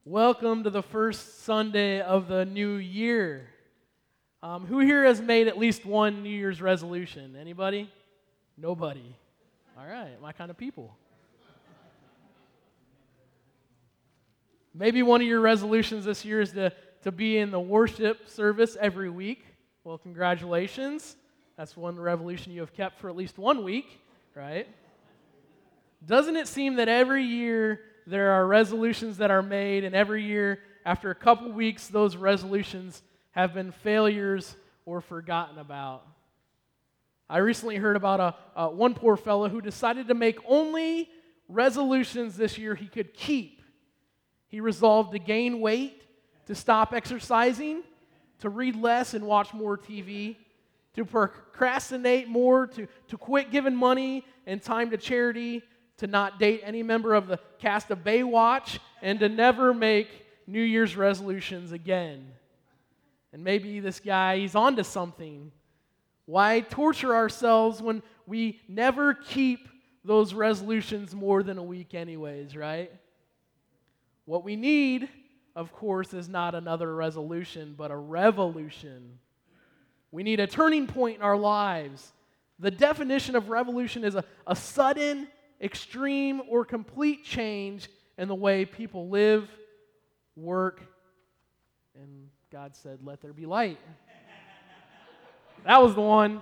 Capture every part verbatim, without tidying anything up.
Welcome to the first Sunday of the new year. Um, who here has made at least one New Year's resolution? Anybody? Nobody. All right, my kind of people. Maybe one of your resolutions this year is to, to be in the worship service every week. Well, congratulations. That's one revolution you have kept for at least one week, right? Doesn't it seem that every year there are resolutions that are made, and every year, after a couple weeks, those resolutions have been failures or forgotten about? I recently heard about a, a one poor fellow who decided to make only resolutions this year he could keep. He resolved to gain weight, to stop exercising, to read less and watch more T V, to procrastinate more, to, to quit giving money and time to charity, to not date any member of the cast of Baywatch, and to never make New Year's resolutions again. And maybe this guy, he's onto something. Why torture ourselves when we never keep those resolutions more than a week anyways, right? What we need, of course, is not another resolution, but a revolution. We need a turning point in our lives. The definition of revolution is a, a sudden, extreme, or complete change in the way people live, work, and God said, "Let there be light." That was the one.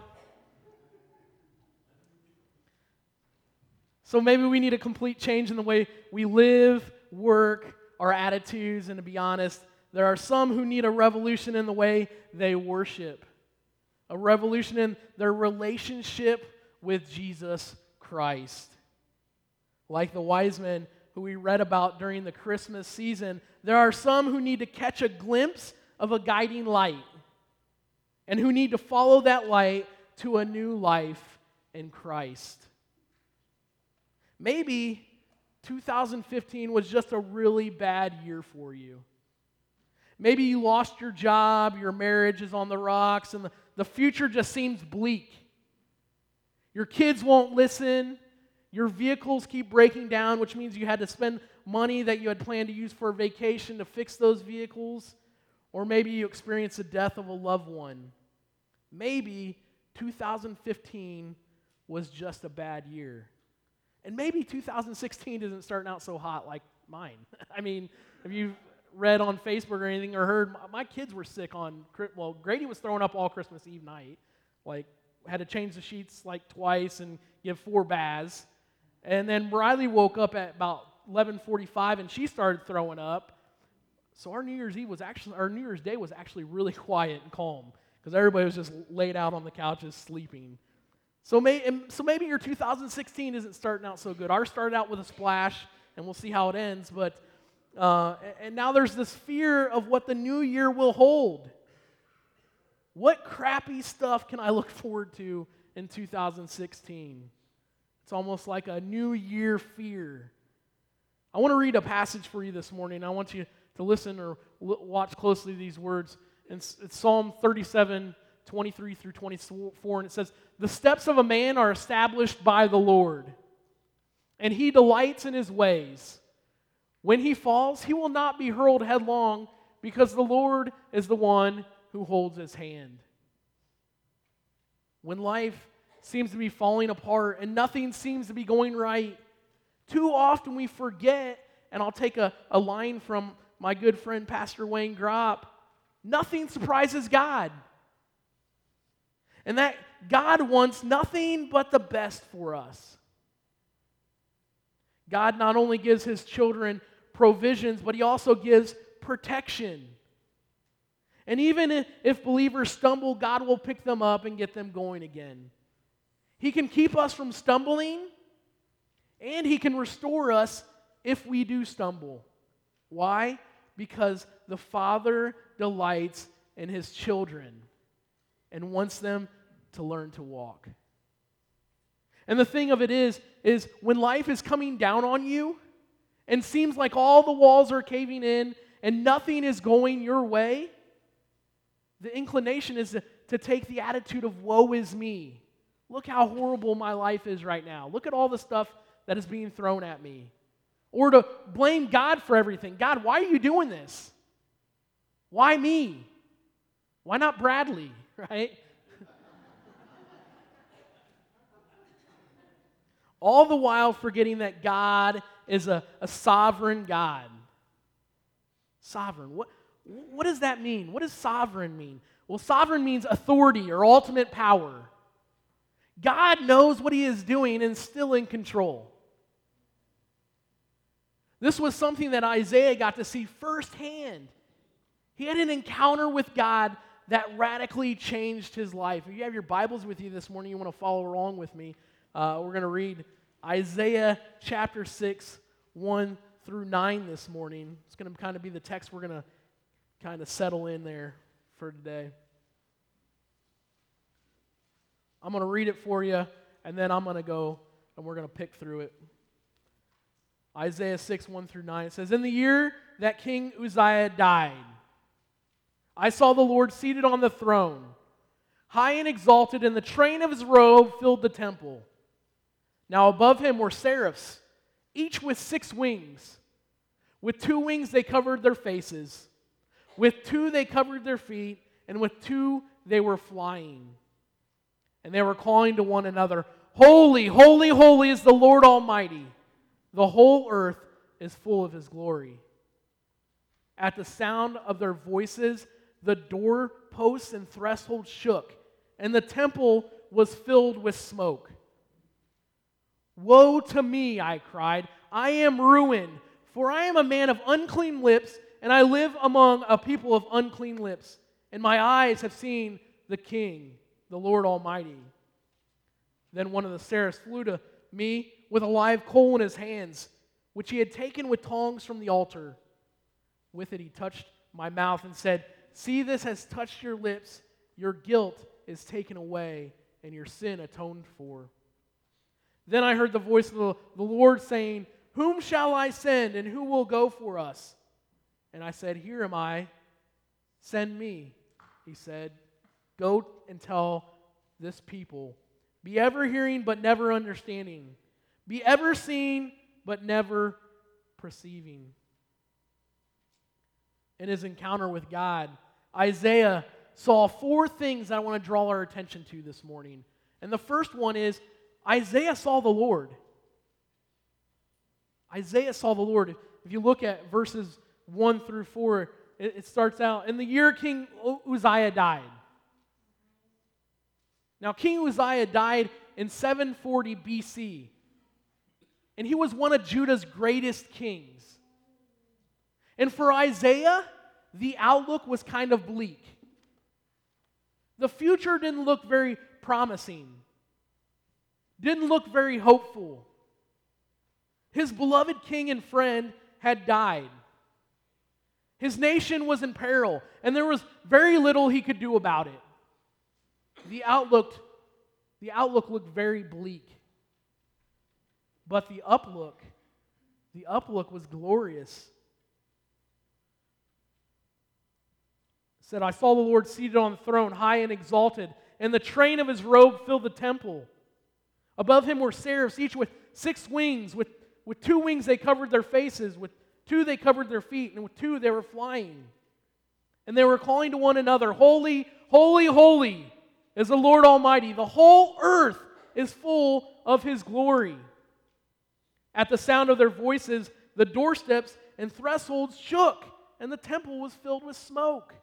So maybe we need a complete change in the way we live, work, our attitudes, and to be honest, there are some who need a revolution in the way they worship, a revolution in their relationship with Jesus Christ. Like the wise men who we read about during the Christmas season, there are some who need to catch a glimpse of a guiding light and who need to follow that light to a new life in Christ. Maybe two thousand fifteen was just a really bad year for you. Maybe you lost your job, your marriage is on the rocks, and the, the future just seems bleak. Your kids won't listen. Your vehicles keep breaking down, which means you had to spend money that you had planned to use for a vacation to fix those vehicles. Or maybe you experienced the death of a loved one. Maybe two thousand fifteen was just a bad year. And maybe two thousand sixteen isn't starting out so hot like mine. I mean, have you read on Facebook or anything or heard, my kids were sick on, well, Grady was throwing up all Christmas Eve night. Like, had to change the sheets like twice and give four baths. And then Riley woke up at about eleven forty-five and she started throwing up. So our New Year's Eve was actually, our New Year's Day was actually really quiet and calm because everybody was just laid out on the couches sleeping. So, may, so maybe your two thousand sixteen isn't starting out so good. Ours started out with a splash, and we'll see how it ends. But uh, and now there's this fear of what the new year will hold. What crappy stuff can I look forward to in two thousand sixteen? It's almost like a new year fear. I want to read a passage for you this morning. I want you to listen or watch closely to these words. It's, it's Psalm thirty-seven, twenty-three through twenty-four, and it says, "The steps of a man are established by the Lord, and he delights in his ways. When he falls, he will not be hurled headlong, because the Lord is the one who holds his hand." When life seems to be falling apart and nothing seems to be going right, too often we forget, and I'll take a, a line from my good friend Pastor Wayne Gropp, nothing surprises God. And that God wants nothing but the best for us. God not only gives his children provisions, but he also gives protection. And even if believers stumble, God will pick them up and get them going again. He can keep us from stumbling, and he can restore us if we do stumble. Why? Because the Father delights in his children and wants them to learn to walk. And the thing of it is, is when life is coming down on you and seems like all the walls are caving in and nothing is going your way, the inclination is to, to take the attitude of woe is me. Look how horrible my life is right now. Look at all the stuff that is being thrown at me. or to blame God for everything. God, why are you doing this? Why me? Why not Bradley, right? All the while forgetting that God is a, a sovereign God. Sovereign. What, what does that mean? What does sovereign mean? Well, sovereign means authority or ultimate power. God knows what He is doing and is still in control. This was something that Isaiah got to see firsthand. He had an encounter with God that radically changed his life. If you have your Bibles with you this morning, you want to follow along with me. Uh, we're going to read Isaiah chapter six, one through nine this morning. It's going to kind of be the text we're going to kind of settle in there for today. I'm going to read it for you, and then I'm going to go and we're going to pick through it. Isaiah six, one through nine. It says, "In the year that King Uzziah died, I saw the Lord seated on the throne, high and exalted, and the train of His robe filled the temple. Now above Him were seraphs, each with six wings. With two wings they covered their faces. With two they covered their feet, and with two they were flying. And they were calling to one another, 'Holy, holy, holy is the Lord Almighty. The whole earth is full of His glory.' At the sound of their voices, the doorposts and thresholds shook, and the temple was filled with smoke. 'Woe to me,' I cried, 'I am ruined, for I am a man of unclean lips, and I live among a people of unclean lips, and my eyes have seen the King, the Lord Almighty.' Then one of the seraphs flew to me with a live coal in his hands, which he had taken with tongs from the altar. With it he touched my mouth and said, 'See, this has touched your lips. Your guilt is taken away, and your sin atoned for.' Then I heard the voice of the, the Lord saying, 'Whom shall I send, and who will go for us?' And I said, 'Here am I. Send me.' He said, 'Go and tell this people, be ever hearing but never understanding. Be ever seeing but never perceiving.'" In his encounter with God, Isaiah saw four things that I want to draw our attention to this morning. And the first one is, Isaiah saw the Lord. Isaiah saw the Lord. If you look at verses one through four, it, it starts out, "In the year King Uzziah died." Now, King Uzziah died in seven forty B C, and he was one of Judah's greatest kings. And for Isaiah, the outlook was kind of bleak. The future didn't look very promising, didn't look very hopeful. His beloved king and friend had died. His nation was in peril, and there was very little he could do about it. The outlook, the outlook looked very bleak. But the uplook, the uplook was glorious. It said, "I saw the Lord seated on the throne, high and exalted, and the train of His robe filled the temple. Above Him were seraphs, each with six wings. With, with two wings they covered their faces, with two they covered their feet, and with two they were flying. And they were calling to one another, 'Holy, holy, holy is the Lord Almighty. The whole earth is full of His glory.' At the sound of their voices, the doorsteps and thresholds shook, and the temple was filled with smoke."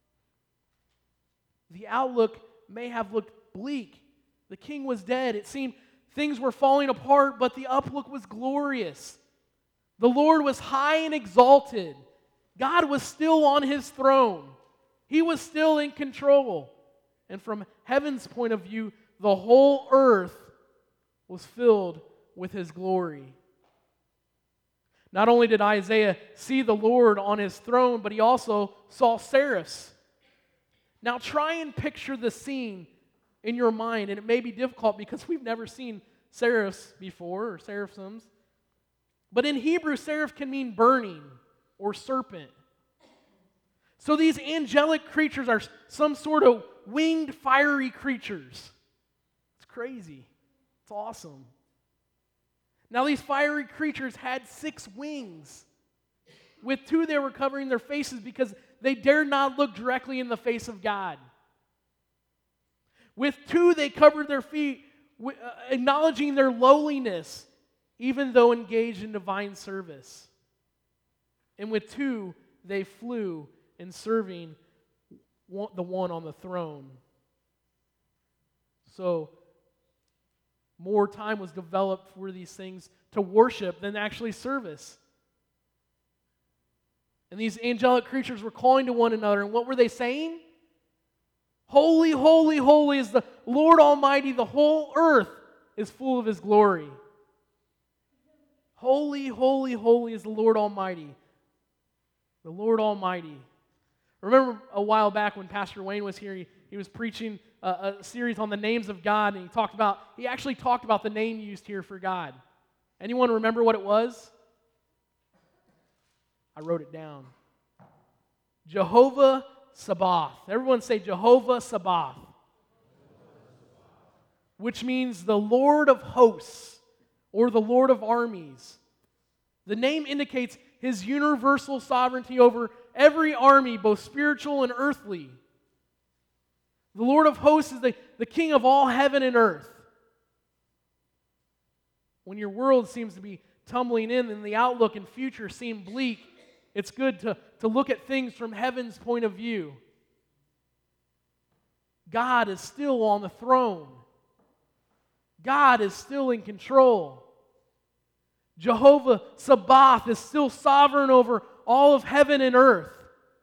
The outlook may have looked bleak. The king was dead. It seemed things were falling apart, but the outlook was glorious. The Lord was high and exalted. God was still on His throne. He was still in control. And from heaven's point of view, the whole earth was filled with His glory. Not only did Isaiah see the Lord on His throne, but he also saw seraphs. Now try and picture the scene in your mind, and it may be difficult because we've never seen seraphs before, or seraphims. But in Hebrew, seraph can mean burning or serpent. So these angelic creatures are some sort of winged, fiery creatures. It's crazy. It's awesome. Now these fiery creatures had six wings. With two they were covering their faces because they dared not look directly in the face of God. With two they covered their feet, acknowledging their lowliness, even though engaged in divine service. And with two they flew in serving the one on the throne. So, more time was developed for these things to worship than actually service. And these angelic creatures were calling to one another, and what were they saying? Holy, holy, holy is the Lord Almighty, the whole earth is full of His glory. Holy, holy, holy is the Lord Almighty. The Lord Almighty. Remember a while back when Pastor Wayne was here, he, he was preaching a, a series on the names of God, and he talked about, he actually talked about the name used here for God. Anyone remember what it was? I wrote it down. Jehovah Sabaoth. Everyone say Jehovah Sabaoth. Which means the Lord of hosts or the Lord of armies. The name indicates His universal sovereignty over every army, both spiritual and earthly. The Lord of hosts is the, the King of all heaven and earth. When your world seems to be tumbling in and the outlook and future seem bleak, it's good to, to look at things from heaven's point of view. God is still on the throne. God is still in control. Jehovah Sabaoth is still sovereign over all of heaven and earth.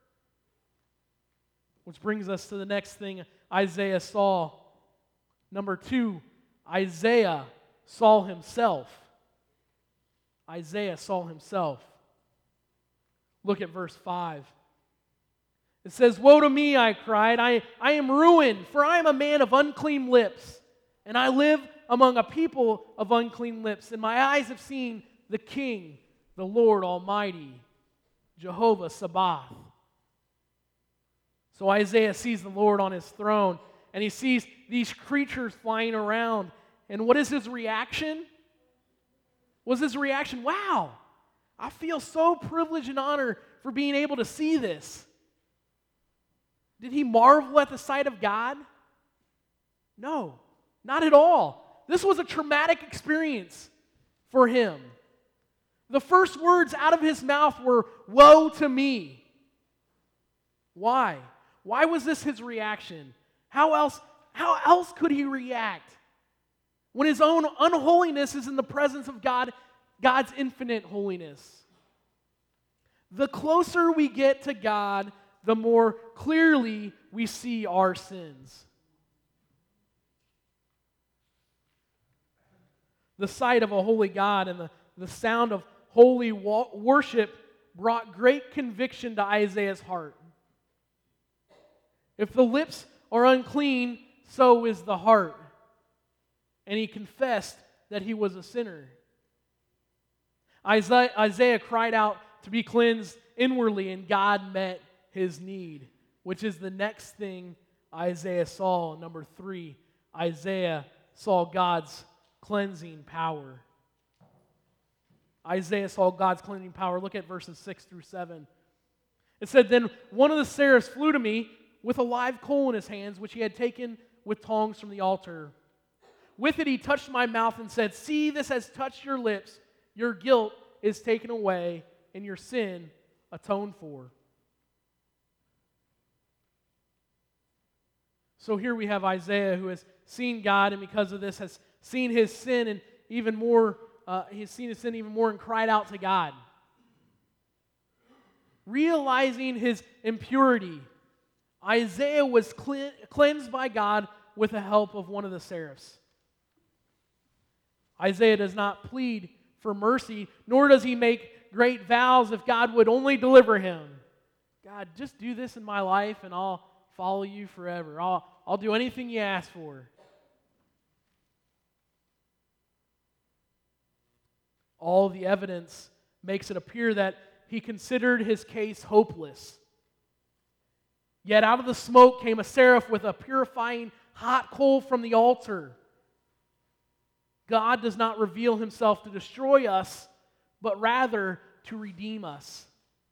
Which brings us to the next thing Isaiah saw. Number two, Isaiah saw himself. Isaiah saw himself. Look at verse five. It says, "Woe to me," I cried, I, I am ruined, for I am a man of unclean lips, and I live among a people of unclean lips, and my eyes have seen the King, the Lord Almighty, Jehovah Sabaoth. So Isaiah sees the Lord on His throne, and he sees these creatures flying around. And what is his reaction? Was his reaction, wow, I feel so privileged and honored for being able to see this? Did he marvel at the sight of God? No, not at all. This was a traumatic experience for him. The first words out of his mouth were, "Woe to me." Why? Why was this his reaction? How else, how else could he react when his own unholiness is in the presence of God, God's infinite holiness? The closer we get to God, the more clearly we see our sins. The sight of a holy God and the, the sound of holy wa- worship brought great conviction to Isaiah's heart. If the lips are unclean, so is the heart. And he confessed that he was a sinner. Isaiah, Isaiah cried out to be cleansed inwardly, and God met his need, which is the next thing Isaiah saw. Number three, Isaiah saw God's cleansing power. Isaiah saw God's cleansing power. Look at verses six through seven. It said, "Then one of the seraphs flew to me with a live coal in his hands, which he had taken with tongs from the altar. With it he touched my mouth and said, 'See, this has touched your lips. Your guilt is taken away, and your sin atoned for.'" So here we have Isaiah, who has seen God, and because of this has seen his sin and even more, uh, he's seen his sin even more and cried out to God. Realizing his impurity, Isaiah was cle- cleansed by God with the help of one of the seraphs. Isaiah does not plead for mercy, nor does he make great vows if God would only deliver him. God, just do this in my life and I'll follow you forever. I'll, I'll do anything you ask for. All the evidence makes it appear that he considered his case hopeless. Yet out of the smoke came a seraph with a purifying hot coal from the altar. God does not reveal himself to destroy us, but rather to redeem us.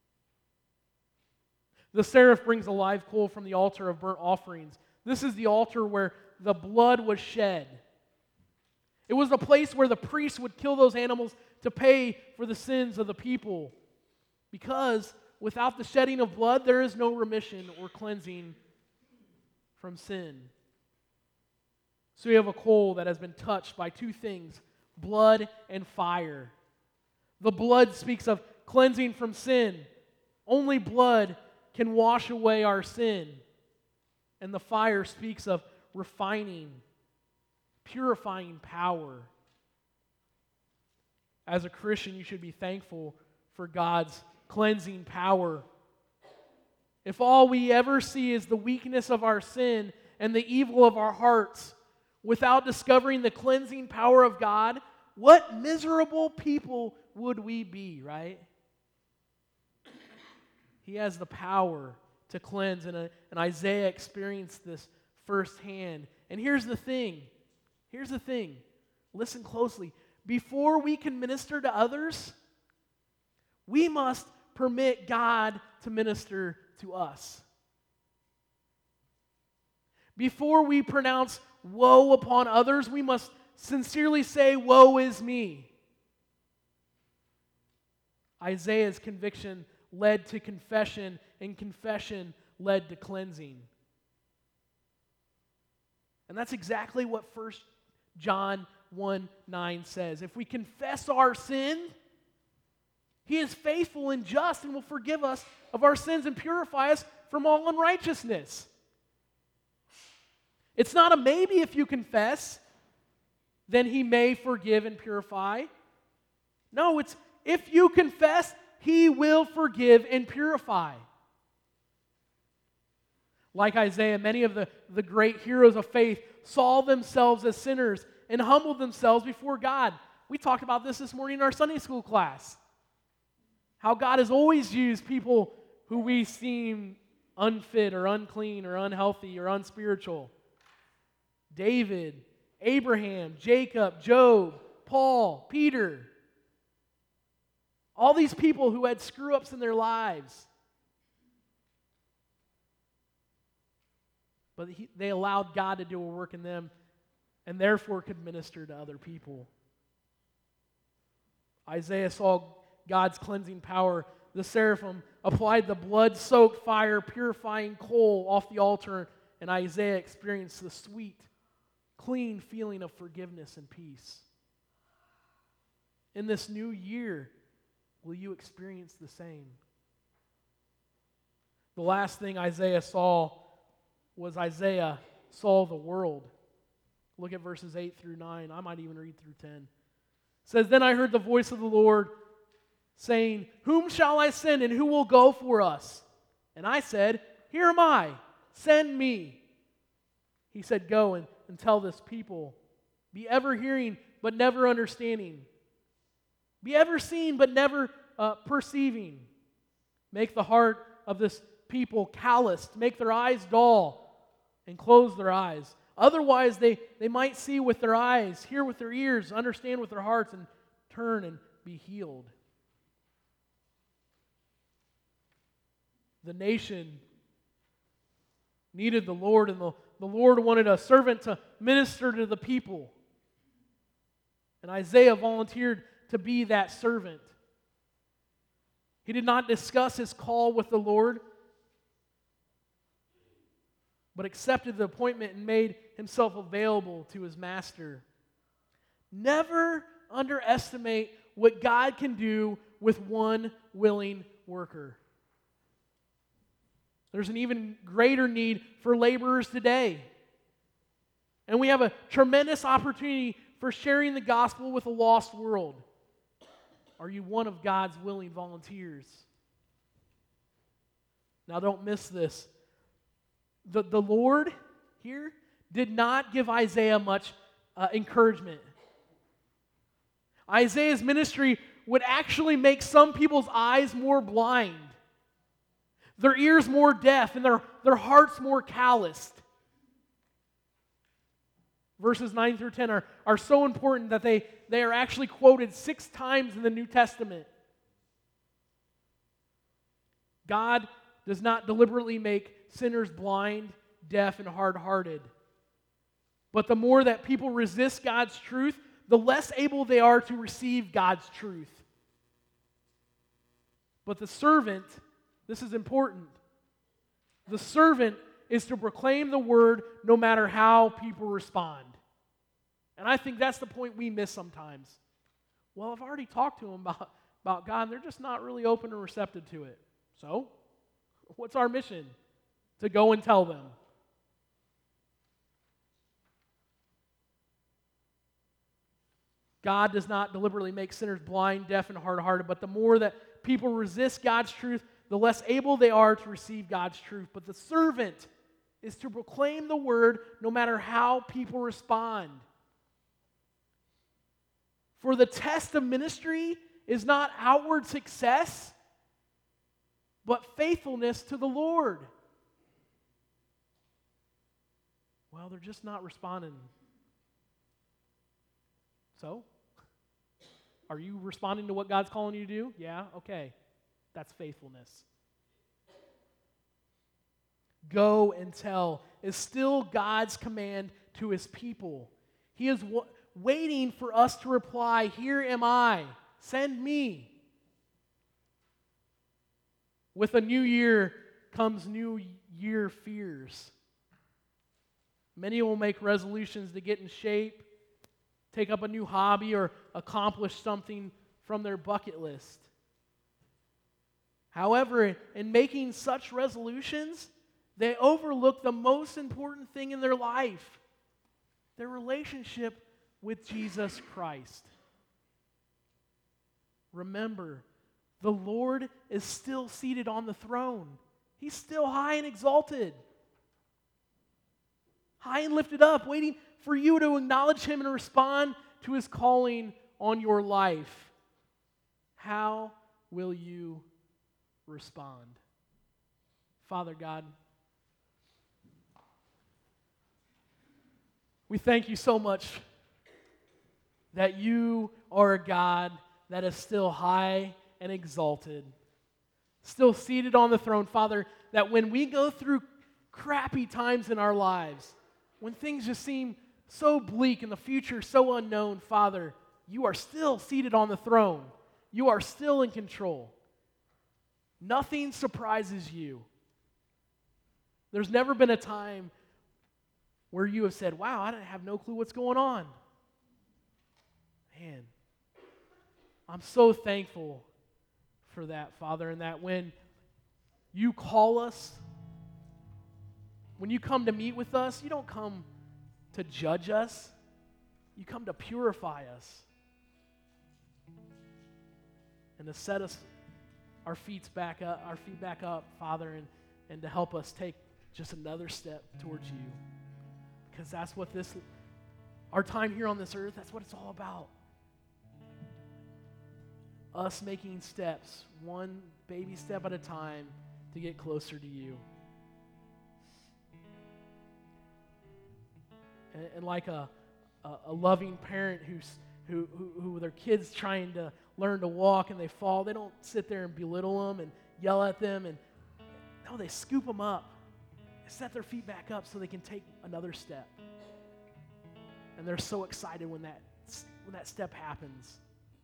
The seraph brings a live coal from the altar of burnt offerings. This is the altar where the blood was shed. It was the place where the priests would kill those animals to pay for the sins of the people. Because without the shedding of blood, there is no remission or cleansing from sin. So we have a coal that has been touched by two things, blood and fire. The blood speaks of cleansing from sin. Only blood can wash away our sin. And the fire speaks of refining, purifying power. As a Christian, you should be thankful for God's cleansing power. If all we ever see is the weakness of our sin and the evil of our hearts, without discovering the cleansing power of God, what miserable people would we be, right? He has the power to cleanse, and, a, and Isaiah experienced this firsthand. And here's the thing. Here's the thing. Listen closely. Before we can minister to others, we must permit God to minister to us. Before we pronounce woe upon others, we must sincerely say, woe is me. Isaiah's conviction led to confession, and confession led to cleansing. And that's exactly what First John one nine says. If we confess our sin, He is faithful and just and will forgive us of our sins and purify us from all unrighteousness. It's not a maybe if you confess, then He may forgive and purify. No, it's if you confess, He will forgive and purify. Like Isaiah, many of the, the great heroes of faith saw themselves as sinners and humbled themselves before God. We talked about this this morning in our Sunday school class. How God has always used people who we seem unfit or unclean or unhealthy or unspiritual. David, Abraham, Jacob, Job, Paul, Peter. All these people who had screw-ups in their lives. But he, they allowed God to do a work in them and therefore could minister to other people. Isaiah saw God's cleansing power. The seraphim applied the blood-soaked fire, purifying coal off the altar, and Isaiah experienced the sweet, clean feeling of forgiveness and peace. In this new year, will you experience the same? The last thing Isaiah saw was Isaiah saw the world. Look at verses eight through nine. I might even read through ten. It says, Then I heard the voice of the Lord saying, Whom shall I send, and who will go for us? And I said, Here am I, send me. He said, Go and, and tell this people, be ever hearing, but never understanding. Be ever seeing, but never uh, perceiving. Make the heart of this people calloused. Make their eyes dull and close their eyes. Otherwise, they, they might see with their eyes, hear with their ears, understand with their hearts, and turn and be healed. The nation needed the Lord, and the, the Lord wanted a servant to minister to the people. And Isaiah volunteered to be that servant. He did not discuss his call with the Lord, but accepted the appointment and made himself available to his master. Never underestimate what God can do with one willing worker. There's an even greater need for laborers today. And we have a tremendous opportunity for sharing the gospel with a lost world. Are you one of God's willing volunteers? Now don't miss this. The, the Lord here did not give Isaiah much uh, encouragement. Isaiah's ministry would actually make some people's eyes more blind, their ears more deaf, and their, their hearts more calloused. Verses nine through ten are, are so important that they, they are actually quoted six times in the New Testament. God does not deliberately make sinners blind, deaf, and hard-hearted. But the more that people resist God's truth, the less able they are to receive God's truth. But the servant, this is important, the servant is to proclaim the word no matter how people respond. And I think that's the point we miss sometimes. Well, I've already talked to them about, about God, and they're just not really open and receptive to it. So, what's our mission? To go and tell them. God does not deliberately make sinners blind, deaf, and hard-hearted, but the more that people resist God's truth, the less able they are to receive God's truth. But the servant is to proclaim the word no matter how people respond. For the test of ministry is not outward success, but faithfulness to the Lord. Well, they're just not responding. So, are you responding to what God's calling you to do? Yeah, okay. That's faithfulness. Go and tell is still God's command to his people. He is w- waiting for us to reply, "Here am I, send me." With a new year comes new year fears. Many will make resolutions to get in shape, take up a new hobby, or accomplish something from their bucket list. However, in making such resolutions, they overlook the most important thing in their life, their relationship with Jesus Christ. Remember, the Lord is still seated on the throne. He's still high and exalted, high and lifted up, waiting for you to acknowledge him and respond to his calling on your life. How will you respond? Father God, we thank you so much that you are a God that is still high and exalted, still seated on the throne. Father, that when we go through crappy times in our lives, when things just seem so bleak and the future so unknown, Father, you are still seated on the throne. You are still in control. Nothing surprises you. There's never been a time where you have said, wow, I have no clue what's going on. Man, I'm so thankful for that, Father, and that when you call us, when you come to meet with us, you don't come to judge us. You come to purify us and to set us our feet back up, our feet back up, Father, and, and to help us take just another step towards you. Because that's what this, our time here on this earth, that's what it's all about. Us making steps, one baby step at a time, to get closer to you. And, and like a, a, a loving parent who's, who, who, who their kid's trying to learn to walk and they fall, they don't sit there and belittle them and yell at them. And no, they scoop them up. They set their feet back up so they can take another step. And they're so excited when that, when that step happens.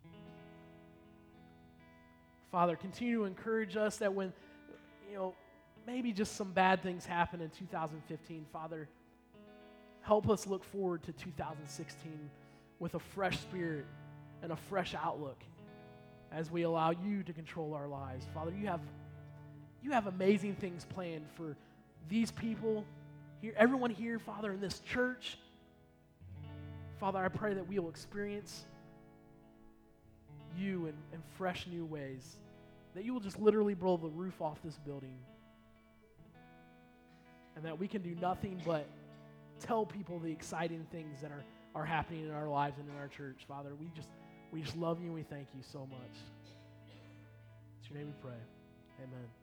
Father, continue to encourage us that when, you know, maybe just some bad things happen in two thousand fifteen, Father, help us look forward to two thousand sixteen with a fresh spirit and a fresh outlook as we allow you to control our lives. Father, you have, you have amazing things planned for these people, here, everyone here, Father, in this church. Father, I pray that we will experience you in, in fresh new ways, that you will just literally blow the roof off this building, and that we can do nothing but tell people the exciting things that are, are happening in our lives and in our church. Father, we just we just love you and we thank you so much. In your name we pray. Amen.